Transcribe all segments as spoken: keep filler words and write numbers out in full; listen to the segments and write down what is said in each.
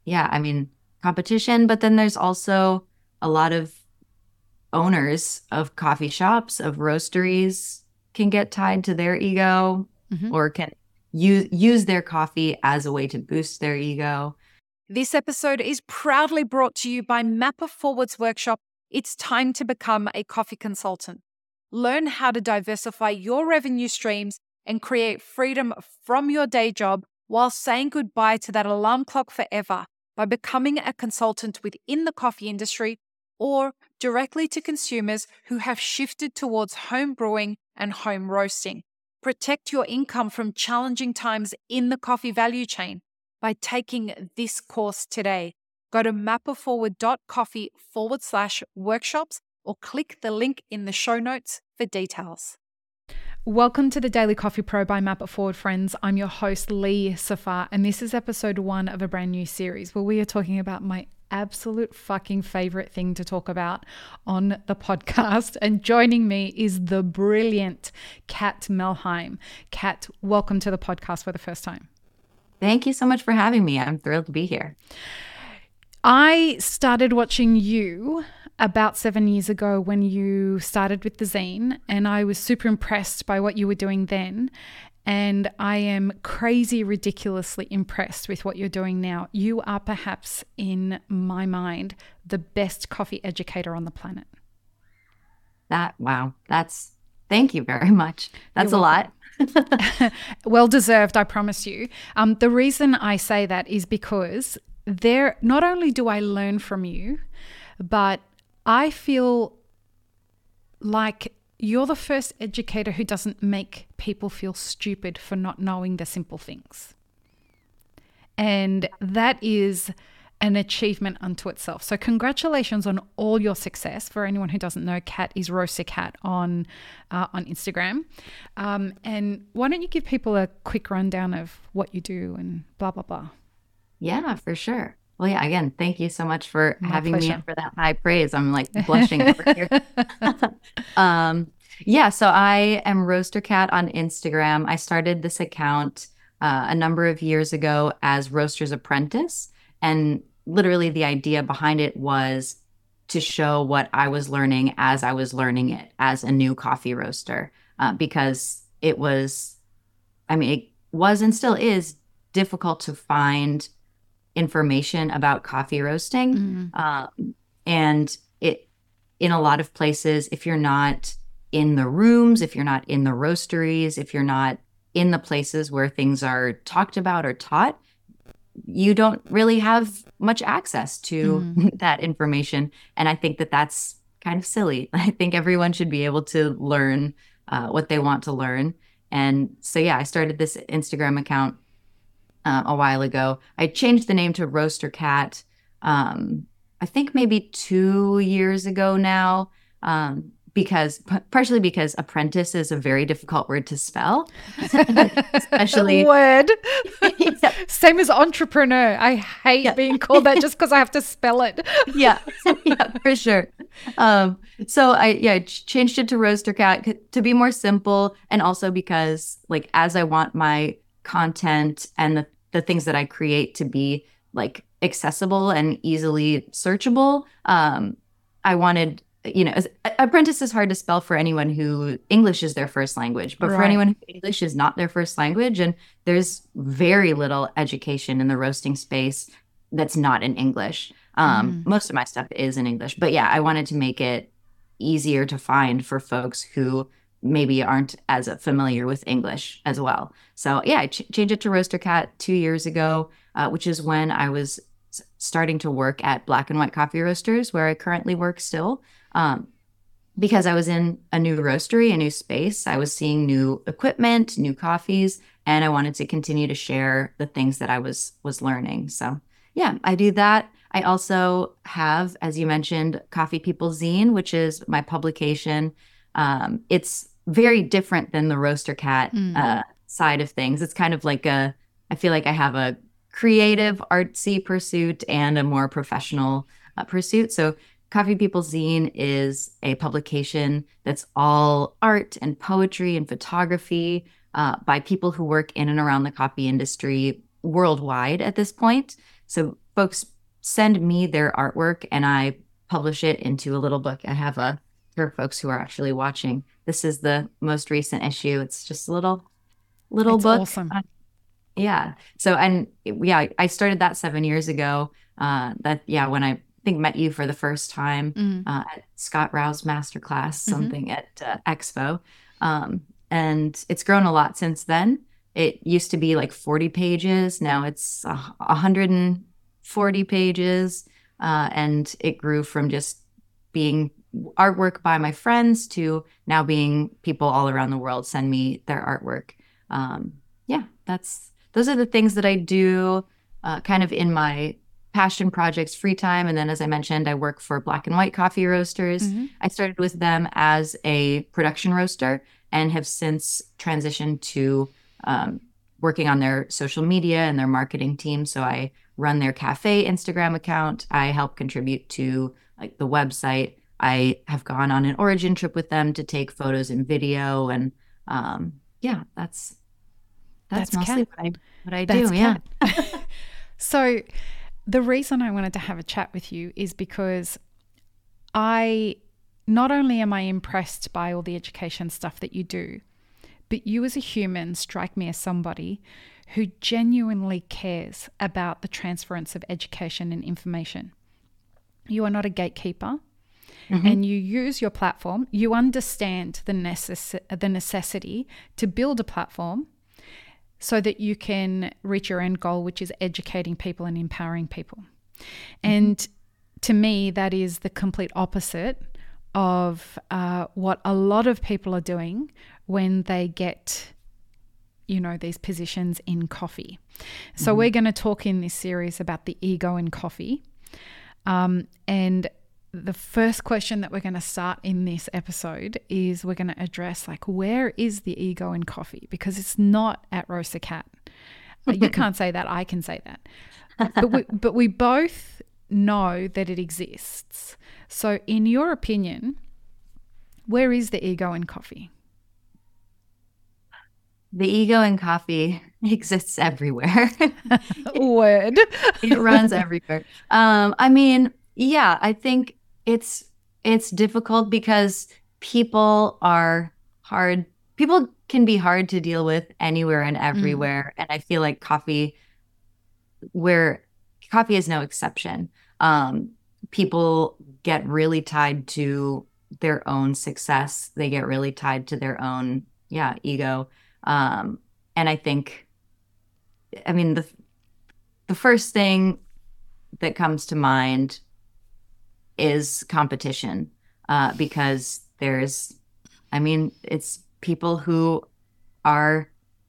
yeah, I mean, competition, but then there's also a lot of owners of coffee shops, of roasteries can get tied to their ego Mm-hmm. or can use use their coffee as a way to boost their ego. This episode is proudly brought to you by Mapper Forward's workshop, It's Time to Become a Coffee Consultant. Learn how to diversify your revenue streams and create freedom from your day job while saying goodbye to that alarm clock forever by becoming a consultant within the coffee industry or directly to consumers who have shifted towards home brewing and home roasting. Protect your income from challenging times in the coffee value chain by taking this course today. Go to mapperforward.coffee forward slash workshops or click the link in the show notes for details. Welcome to the Daily Coffee Pro by Map It Forward, friends. I'm your host, Lee Safar, and this is episode one of a brand new series where we are talking about my absolute fucking favorite thing to talk about on the podcast. And joining me is the brilliant Kat Melheim. Kat, welcome to the podcast for the first time. Thank you so much for having me. I'm thrilled to be here. I started watching you about seven years ago when you started with the zine, and I was super impressed by what you were doing then. And I am crazy, ridiculously impressed with what you're doing now. You are perhaps, in my mind, the best coffee educator on the planet. That, wow, that's, thank you very much. That's a lot. Well deserved, I promise you. Um, the reason I say that is because there, not only do I learn from you, but I feel like you're the first educator who doesn't make people feel stupid for not knowing the simple things. And that is an achievement unto itself. So congratulations on all your success. For anyone who doesn't know, Kat is Roaster Kat on uh, on Instagram. Um, and why don't you give people a quick rundown of what you do and blah, blah, blah. Yeah, for sure. Well, yeah, again, thank you so much for My having pleasure. me in for that high praise. I'm like blushing over here. um, yeah, so I am Roaster Kat on Instagram. I started this account uh, a number of years ago as Roaster's Apprentice. And literally the idea behind it was to show what I was learning as I was learning it as a new coffee roaster, uh, because it was, I mean, it was and still is difficult to find information about coffee roasting. Mm. Um, and it, in a lot of places, if you're not in the rooms, if you're not in the roasteries, if you're not in the places where things are talked about or taught, you don't really have much access to Mm. that information. And I think that that's kind of silly. I think everyone should be able to learn uh, what they want to learn. And so, yeah, I started this Instagram account uh, a while ago. I changed the name to Roaster Kat, um, I think maybe two years ago now, um, because partially because apprentice is a very difficult word to spell, especially word. yeah. Same as entrepreneur. I hate Yeah. being called that just because I have to spell it. yeah, yeah, for sure. Um, so I yeah ch- changed it to Roaster Kat c- to be more simple, and also because like as I want my content and the the things that I create to be like accessible and easily searchable, um, I wanted. You know, as, apprentice is hard to spell for anyone who English is their first language, but for Right. anyone who English is not their first language, and there's very little education in the roasting space that's not in English. Um, Mm. Most of my stuff is in English, but yeah, I wanted to make it easier to find for folks who maybe aren't as familiar with English as well. So yeah, I ch- changed it to Roaster Kat two years ago, uh, which is when I was s- starting to work at Black and White Coffee Roasters, where I currently work still. Um, because I was in a new roastery, a new space, I was seeing new equipment, new coffees, and I wanted to continue to share the things that I was was learning. So yeah, I do that. I also have, as you mentioned, Coffee People Zine, which is my publication. Um, it's very different than the Roaster Kat Mm. uh, side of things. It's kind of like a, I feel like I have a creative, artsy pursuit and a more professional uh, pursuit. So Coffee People Zine is a publication that's all art and poetry and photography uh, by people who work in and around the coffee industry worldwide at this point. So folks send me their artwork and I publish it into a little book. I have a, for folks who are actually watching, this is the most recent issue. It's just a little, little It's book. awesome. Uh, yeah. So, and yeah, I started that seven years ago. Uh, that, yeah, when I think met you for the first time Mm. uh, at Scott Rowe's masterclass, something mm-hmm. at uh, Expo. Um, and it's grown a lot since then. It used to be like forty pages. Now it's uh, one hundred forty pages. Uh, and it grew from just being artwork by my friends to now being people all around the world send me their artwork. Um, yeah, that's, those are the things that I do uh, kind of in my passion projects, free time. And then, as I mentioned, I work for Black and White Coffee Roasters. Mm-hmm. I started with them as a production roaster and have since transitioned to um, working on their social media and their marketing team. So I run their cafe Instagram account. I help contribute to like the website. I have gone on an origin trip with them to take photos and video. And um, yeah, that's that's, that's mostly Kat. what I what I that's do. Kat. Yeah. So the reason I wanted to have a chat with you is because I not only am I impressed by all the education stuff that you do, but you as a human strike me as somebody who genuinely cares about the transference of education and information. You are not a gatekeeper, mm-hmm. and you use your platform. You understand the, necess- the necessity to build a platform so that you can reach your end goal, which is educating people and empowering people. Mm-hmm. And to me, that is the complete opposite of uh, what a lot of people are doing when they get, you know, these positions in coffee. So mm-hmm. we're going to talk in this series about the ego in coffee. Um, and the first question that we're going to start in this episode is we're going to address, like, where is the ego in coffee? Because it's not at Roast a Cat. You can't say that. I can say that. But we, but we both know that it exists. So in your opinion, where is the ego in coffee? The ego in coffee exists everywhere. Word. It runs everywhere. Um, I mean, yeah, I think it's it's difficult because people are hard. People can be hard to deal with anywhere and everywhere. Mm. And I feel like coffee, where coffee is no exception. Um, people get really tied to their own success. They get really tied to their own, yeah, ego. Um, and I think, I mean, the the first thing that comes to mind is competition, uh, because there's, I mean, it's people who are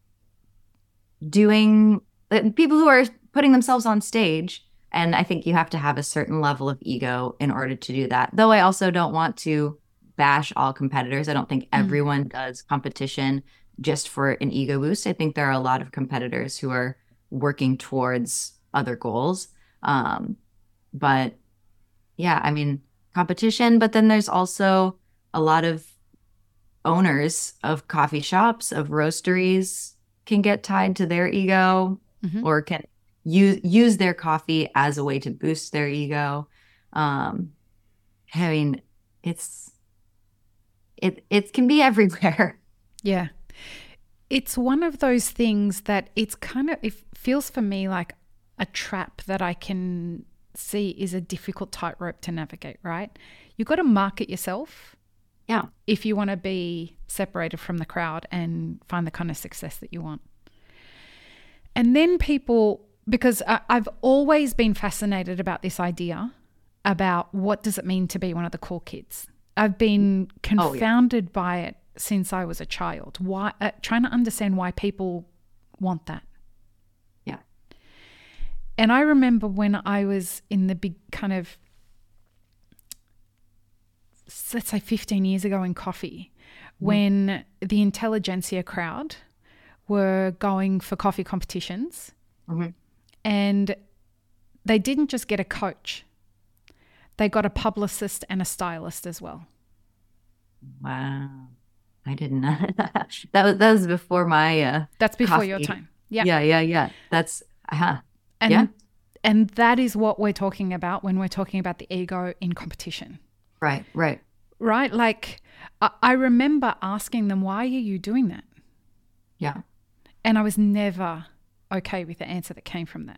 doing, people who are putting themselves on stage. And I think you have to have a certain level of ego in order to do that. Though I also don't want to bash all competitors. I don't think everyone mm. does competition just for an ego boost. I think there are a lot of competitors who are working towards other goals. Um, but yeah, I mean, competition, but then there's also a lot of owners of coffee shops, of roasteries can get tied to their ego mm-hmm. or can use, use their coffee as a way to boost their ego. Um, I mean, it's, it, it can be everywhere. Yeah. It's one of those things that it's kind of, it feels for me like a trap that I can see is a difficult tightrope to navigate, right? You've got to market yourself. Yeah. If you want to be separated from the crowd and find the kind of success that you want. And then people, because I, I've always been fascinated about this idea about what does it mean to be one of the cool kids. I've been confounded oh, yeah. by it since I was a child. Why? Uh, trying to understand why people want that. Yeah. And I remember when I was in the big kind of, let's say fifteen years ago in coffee, mm. when the intelligentsia crowd were going for coffee competitions mm-hmm. and they didn't just get a coach. They got a publicist and a stylist as well. Wow. I didn't know that. That was, that was before my uh That's before coffee. your time. Yeah. Yeah, yeah, yeah. That's uh-huh. And yeah. And that is what we're talking about when we're talking about the ego in competition. Right, right. Right? Like, I, I remember asking them, why are you doing that? Yeah. And I was never okay with the answer that came from that.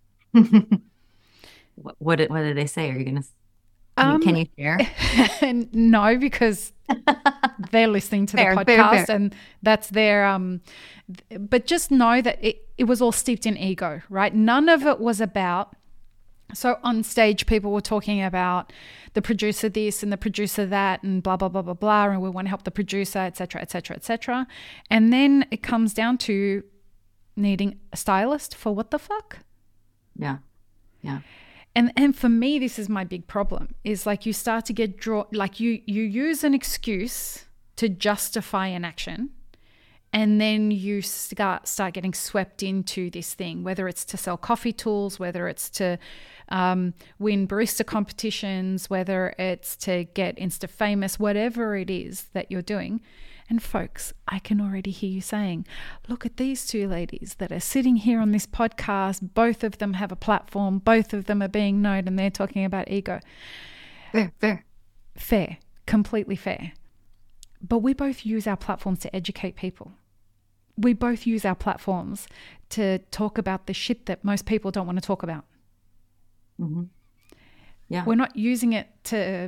what, what, did, what did they say? Are you going to, can, um, you, can you share? No, because they're listening to fair, the podcast fair, fair. and that's their, um, but just know that it, it was all steeped in ego, right? None of it was about, so on stage, people were talking about the producer this and the producer that and blah, blah, blah, blah, blah. And we want to help the producer, et cetera, et cetera, et cetera. And then it comes down to needing a stylist for what the fuck? Yeah. Yeah. And and for me, this is my big problem is like you start to get draw, like you, you use an excuse to justify an action. And then you start start getting swept into this thing, whether it's to sell coffee tools, whether it's to um, win barista competitions, whether it's to get Insta famous, whatever it is that you're doing. And folks, I can already hear you saying, look at these two ladies that are sitting here on this podcast. Both of them have a platform. Both of them are being known and they're talking about ego. Fair, fair. Fair, completely fair. But we both use our platforms to educate people. We both use our platforms to talk about the shit that most people don't want to talk about. Mm-hmm. Yeah. We're not using it to,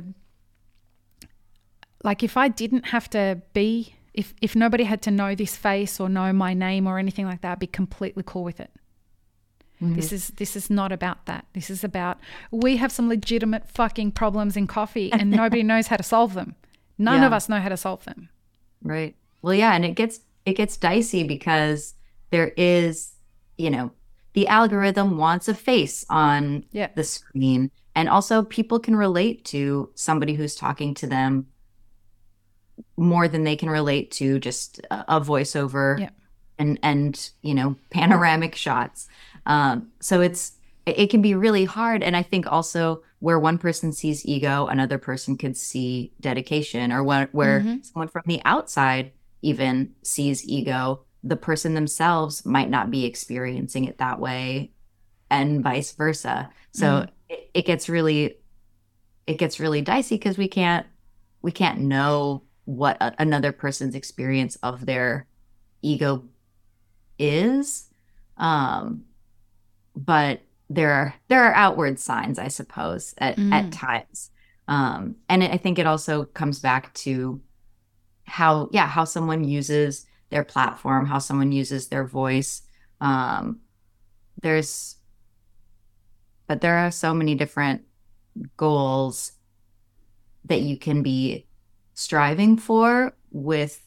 like if I didn't have to be, if, if nobody had to know this face or know my name or anything like that, I'd be completely cool with it. Mm-hmm. This is this is not about that. This is about, we have some legitimate fucking problems in coffee and nobody knows how to solve them. None yeah. of us know how to solve them. Right. Well, yeah, and it gets it gets dicey because there is, you know, the algorithm wants a face on yeah. the screen. And also people can relate to somebody who's talking to them more than they can relate to just a, a voiceover yeah. and, and, you know, panoramic shots. Um, so it's, it can be really hard. And I think also where one person sees ego, another person could see dedication, or where, where mm-hmm. someone from the outside even sees ego, the person themselves might not be experiencing it that way, and vice versa. So mm. it, it gets really, it gets really dicey because we can't, we can't know what a, another person's experience of their ego is. Um, but there are, there are outward signs, I suppose, at, mm. at times. Um, and it, I think it also comes back to how, yeah, how someone uses their platform, how someone uses their voice. Um, there's, but there are so many different goals that you can be striving for with,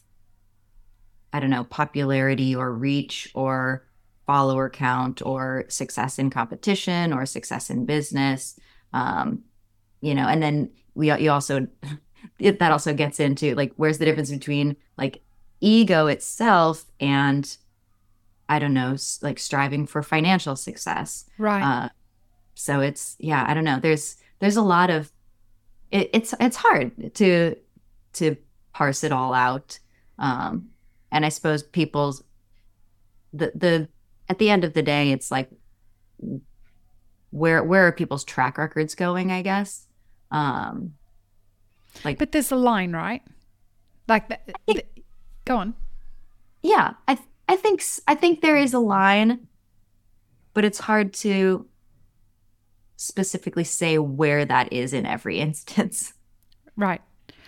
I don't know, popularity or reach or follower count or success in competition or success in business. Um, you know, and then we, you also, it, that also gets into like, where's the difference between like ego itself and, I don't know, like striving for financial success. Right. Uh, so it's, yeah, I don't know. There's, there's a lot of, it, it's, it's hard to, to parse it all out. Um, and I suppose people's, the, the, at the end of the day, it's like, where, where are people's track records going, I guess? Um, like, but there's a line, right? Like, the, think, the, go on. Yeah, I, th- I think, I think there is a line, but it's hard to specifically say where that is in every instance. Right.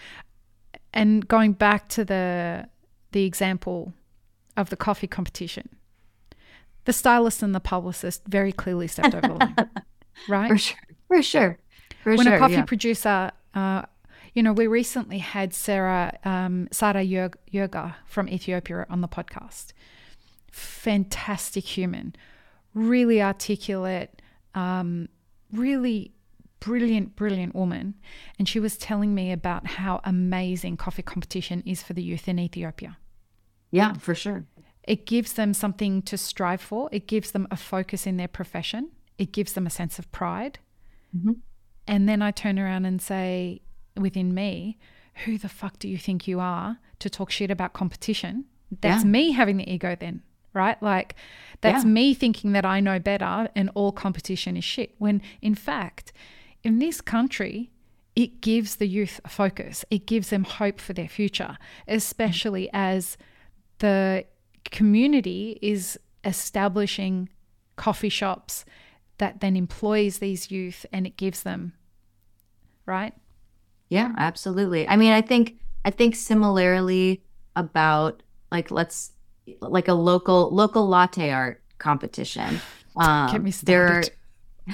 And going back to the the example of the coffee competition, the stylist and the publicist very clearly stepped over the line, right? For sure, for sure, for when sure. a coffee yeah. producer, uh, you know, we recently had Sarah um, Sara Yerga from Ethiopia on the podcast. Fantastic human, really articulate, um, really brilliant, brilliant woman. And she was telling me about how amazing coffee competition is for the youth in Ethiopia. Yeah, for sure. It gives them something to strive for. It gives them a focus in their profession. It gives them a sense of pride. Mm-hmm. And then I turn around and say within me, who the fuck do you think you are to talk shit about competition? That's yeah. me having the ego then, right? Like that's Yeah. me thinking that I know better and all competition is shit. When in fact, in this country, it gives the youth a focus. It gives them hope for their future, especially as the community is establishing coffee shops that then employs these youth and it gives them, right? Yeah, absolutely. I mean, I think I think similarly about like let's like a local local latte art competition. Um, Get me there are, started.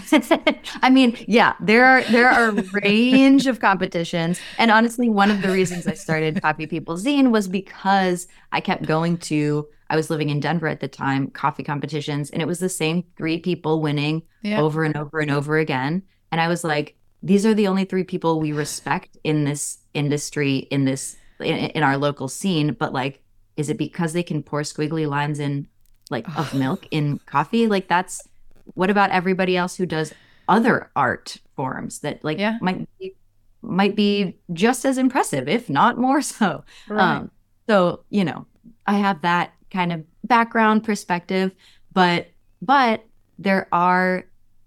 I mean, yeah, there are there are a range of competitions, and honestly, one of the reasons I started Coffee People Zine was because I kept going to. I was living in Denver at the time, coffee competitions, and it was the same three people winning Yeah. over and over and over again. And I was like, these are the only three people we respect in this industry, in this in, in our local scene. But like, is it because they can pour squiggly lines in like of milk in coffee? Like that's what about everybody else who does other art forms that like Yeah. might be might be just as impressive, if not more so. Right. Um, so, you know, I have that kind of background perspective, but but there are,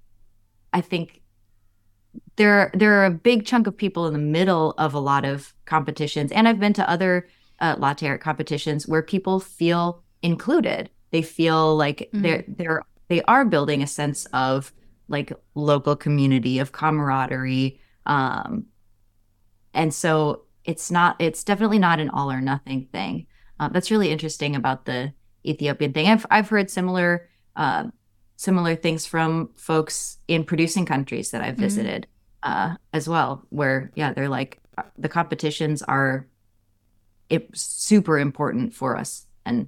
I think there there are a big chunk of people in the middle of a lot of competitions, and I've been to other uh, latte art competitions where people feel included. They feel like Mm. they're they're they are building a sense of like local community, of camaraderie, um, and so it's not it's definitely not an all or nothing thing. Uh, that's really interesting about the Ethiopian thing. I've I've heard similar uh, similar things from folks in producing countries that I've Mm. visited uh, as well, where yeah, they're like the competitions are it, super important for us, and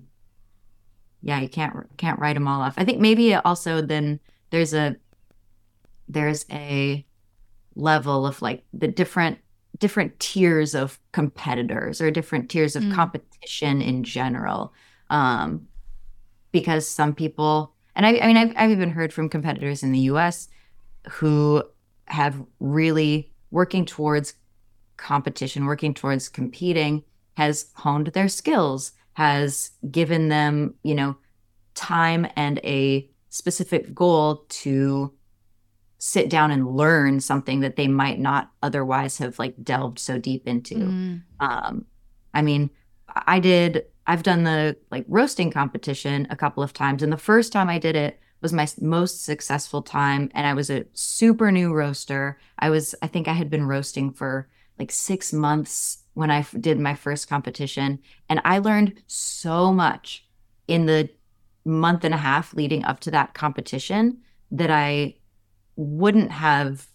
yeah, you can't can't write them all off. I think maybe also then there's a there's a level of like the different different tiers of competitors or different tiers of Mm. competition in general. Um, because some people, and I, I mean, I've, I've even heard from competitors in the U S who have really working towards competition, working towards competing, has honed their skills, has given them, you know, time and a specific goal to sit down and learn something that they might not otherwise have like delved so deep into. Mm. Um, I mean, I did, I've done the like roasting competition a couple of times. And the first time I did it was my s- most successful time. And I was a super new roaster. I was, I think I had been roasting for like six months when I f- did my first competition. And I learned so much in the month and a half leading up to that competition that I wouldn't have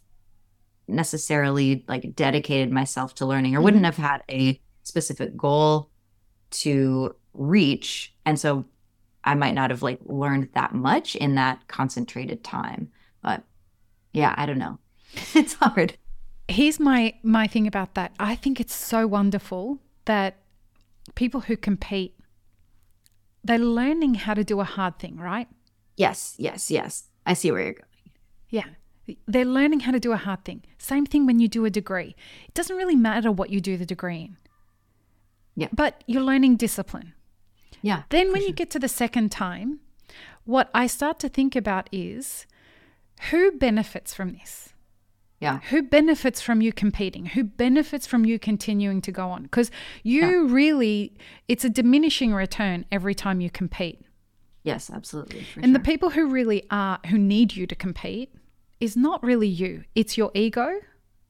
necessarily like dedicated myself to learning or wouldn't Mhm. have had a specific goal to reach. And so I might not have like learned that much in that concentrated time. But yeah, I don't know. It's hard. Here's my my thing about that. I think it's so wonderful that people who compete, they're learning how to do a hard thing, right? Yes, yes, yes. I see where you're going. Yeah. They're learning how to do a hard thing. Same thing when you do a degree. It doesn't really matter what you do the degree in. Yeah. But you're learning discipline. Yeah. Then for when you sure. get to the second time, what I start to think about is who benefits from this? Yeah. Who benefits from you competing? Who benefits from you continuing to go on? Because you Yeah. really, it's a diminishing return every time you compete. Yes, absolutely. For And the sure. people who really are, who need you to compete, is not really you. It's your ego,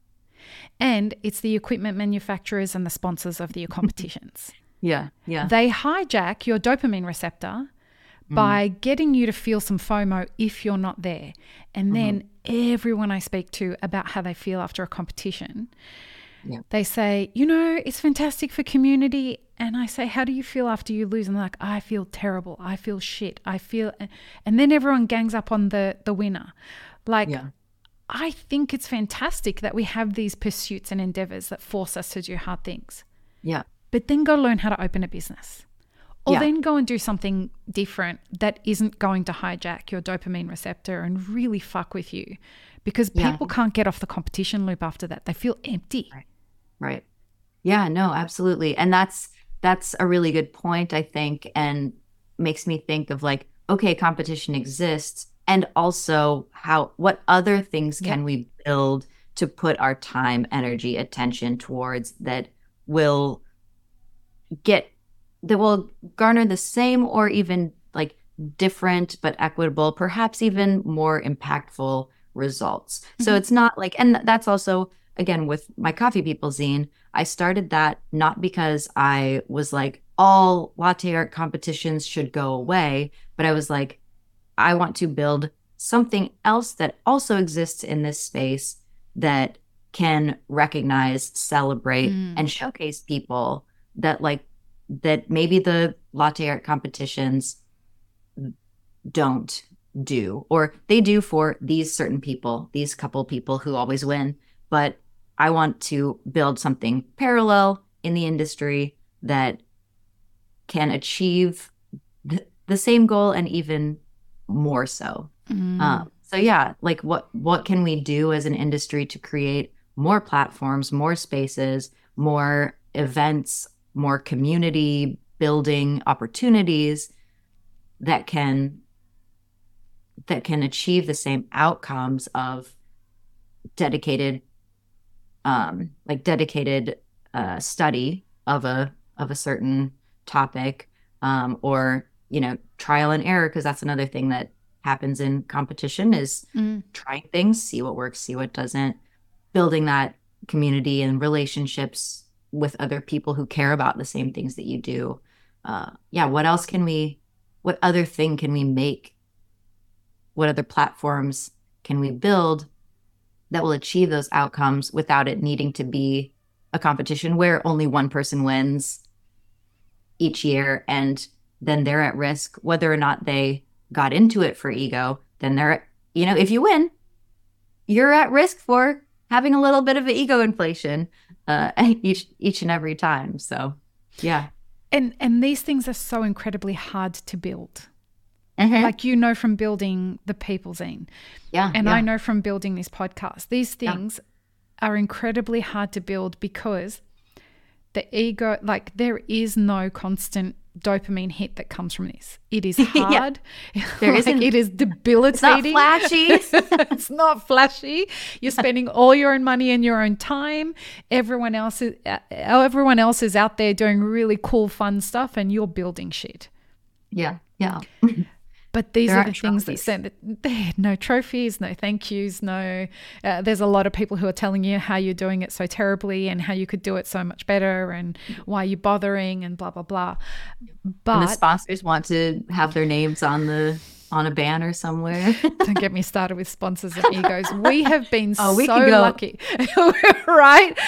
and it's the equipment manufacturers and the sponsors of your competitions. Yeah. Yeah. They hijack your dopamine receptor by getting you to feel some FOMO if you're not there. And then everyone I speak to about how they feel after a competition, Yeah. they say, you know, it's fantastic for community. And I say, how do you feel after you lose? And they're like, I feel terrible. I feel shit. I feel, and then everyone gangs up on the, the winner. Like, Yeah. I think it's fantastic that we have these pursuits and endeavors that force us to do hard things. Yeah. But then go learn how to open a business. Or Yeah. then go and do something different that isn't going to hijack your dopamine receptor and really fuck with you. Because Yeah. people can't get off the competition loop after that. They feel empty. Right. Right. Yeah, no, absolutely. And that's that's a really good point, I think. And makes me think of like, okay, competition exists. And also how, what other things can Yeah. we build to put our time, energy, attention towards that will get, that will garner the same or even like different but equitable, perhaps even more impactful results. So Mhm. it's not like, and that's also, again, with my Coffee People zine, I started that not because I was like, all latte art competitions should go away, but I was like, I want to build something else that also exists in this space that can recognize, celebrate, Mm. and showcase people that like, that maybe the latte art competitions don't do, or they do for these certain people, these couple people who always win. But I want to build something parallel in the industry that can achieve th- the same goal and even more so. Mm. Um, so yeah, like what what can we do as an industry to create more platforms, more spaces, more events, more community building opportunities that can that can achieve the same outcomes of dedicated um like dedicated uh study of a of a certain topic, um or you know, trial and error, because that's another thing that happens in competition is Mm. trying things, see what works, see what doesn't, building that community and relationships with other people who care about the same things that you do. Uh yeah, what else can we, what other thing can we make, what other platforms can we build that will achieve those outcomes without it needing to be a competition where only one person wins each year, and then they're at risk whether or not they got into it for ego. Then they're, you know, if you win, you're at risk for having a little bit of an ego inflation uh, each each and every time. So, yeah. And and these things are so incredibly hard to build. Mm-hmm. Like, you know, from building the People Zine. Yeah. And yeah. I know from building this podcast, these things yeah. are incredibly hard to build because the ego, like there is no constant dopamine hit that comes from this. It is hard. yeah. There like isn't. It is debilitating. It's not flashy. It's not flashy. You're spending all your own money and your own time. Everyone else is, uh, everyone else is out there doing really cool, fun stuff, and you're building shit. Yeah. Yeah. But these there are the things trophies. that say no trophies, no thank yous, no. Uh, there's a lot of people who are telling you how you're doing it so terribly and how you could do it so much better and why you're bothering and blah blah blah. But and the sponsors want to have their names on the on a banner somewhere. Don't get me started with sponsors and egos. We have been oh, we so can go. lucky, right?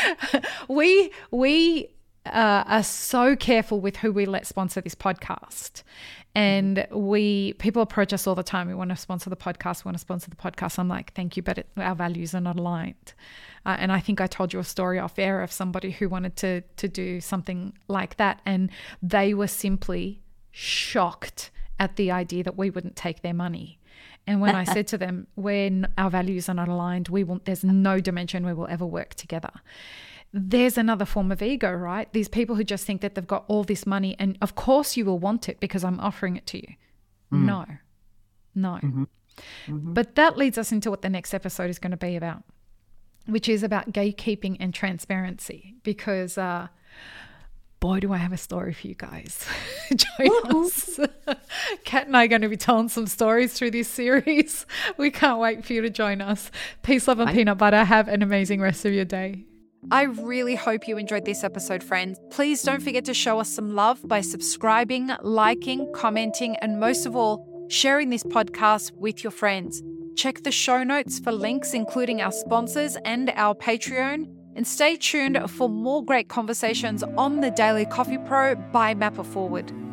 We we uh, are so careful with who we let sponsor this podcast. And we, people approach us all the time. We want to sponsor the podcast. We want to sponsor the podcast. I'm like, thank you, but it, our values are not aligned. Uh, and I think I told you a story off air of somebody who wanted to to do something like that, and they were simply shocked at the idea that we wouldn't take their money. And when I said to them, when our values are not aligned, we will, there's no dimension we will ever work together. There's another form of ego, right? These people who just think that they've got all this money and of course you will want it because I'm offering it to you. Mm. No, no. Mm-hmm. Mm-hmm. But that leads us into what the next episode is going to be about, which is about gatekeeping and transparency, because uh, boy, do I have a story for you guys. Join Woo-hoo. us. Kat and I are going to be telling some stories through this series. We can't wait for you to join us. Peace, love and Bye. Peanut butter. Have an amazing rest of your day. I really hope you enjoyed this episode, friends. Please don't forget to show us some love by subscribing, liking, commenting, and most of all, sharing this podcast with your friends. Check the show notes for links, including our sponsors and our Patreon. And stay tuned for more great conversations on the Daily Coffee Pro by Mapper Forward.